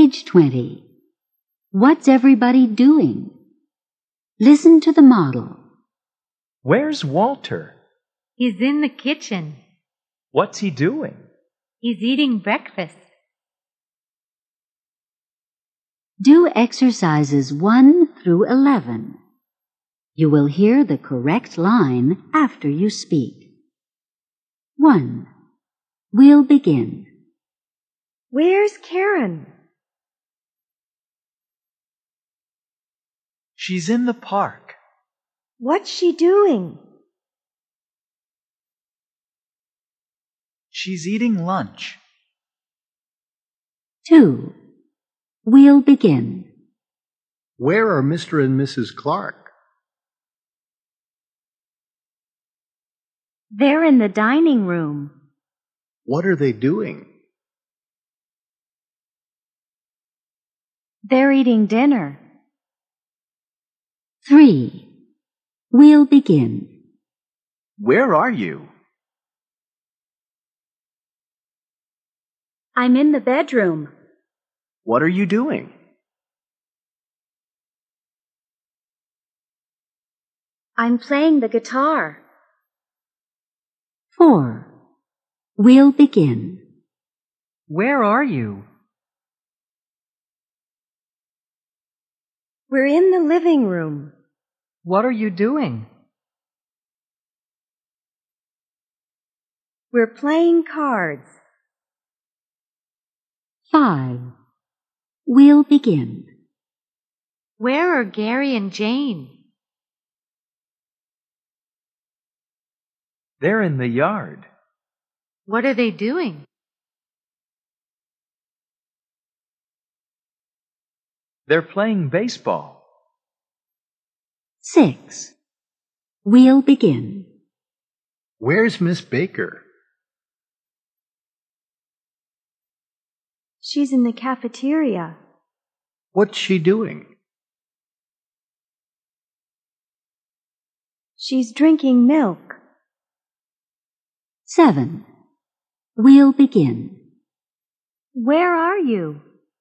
Page 20. What's everybody doing? Listen to the model. Where's Walter? He's in the kitchen. What's he doing? He's eating breakfast. Do exercises 1 through 11. You will hear the correct line after you speak. 1. We'll begin. Where's Karen? She's in the park. What's she doing? She's eating lunch. 2. We'll begin. Where are Mr. and Mrs. Clark? They're in the dining room. What are they doing? They're eating dinner. 3. We'll begin. Where are you? I'm in the bedroom. What are you doing? I'm playing the guitar. 4. We'll begin. Where are you? We're in the living room. What are you doing? We're playing cards. 5. We'll begin. Where are Gary and Jane? They're in the yard. What are they doing? They're playing baseball. 6. We'll begin. Where's Miss Baker? She's in the cafeteria. What's she doing? She's drinking milk. 7. We'll begin. Where are you?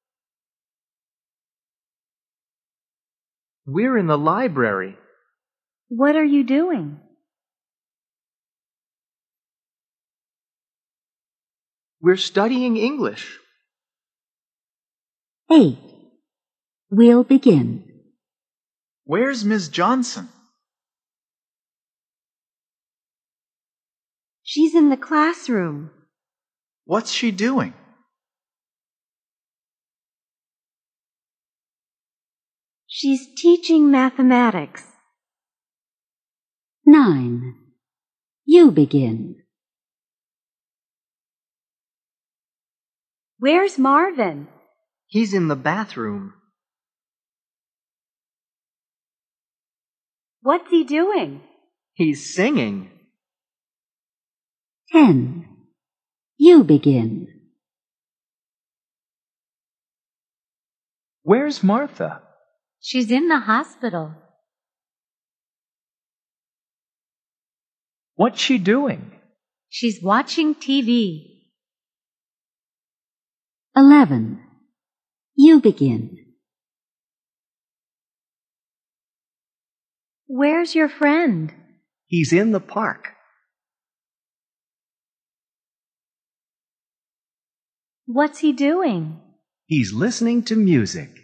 We're in the library. What are you doing? We're studying English. 8. We'll begin. Where's Miss Johnson? She's in the classroom. What's she doing? She's teaching mathematics. 9. You begin. Where's Marvin? He's in the bathroom. What's he doing? He's singing. 10. You begin. Where's Martha? She's in the hospital. What's she doing? She's watching TV. 11. You begin. Where's your friend? He's in the park. What's he doing? He's listening to music.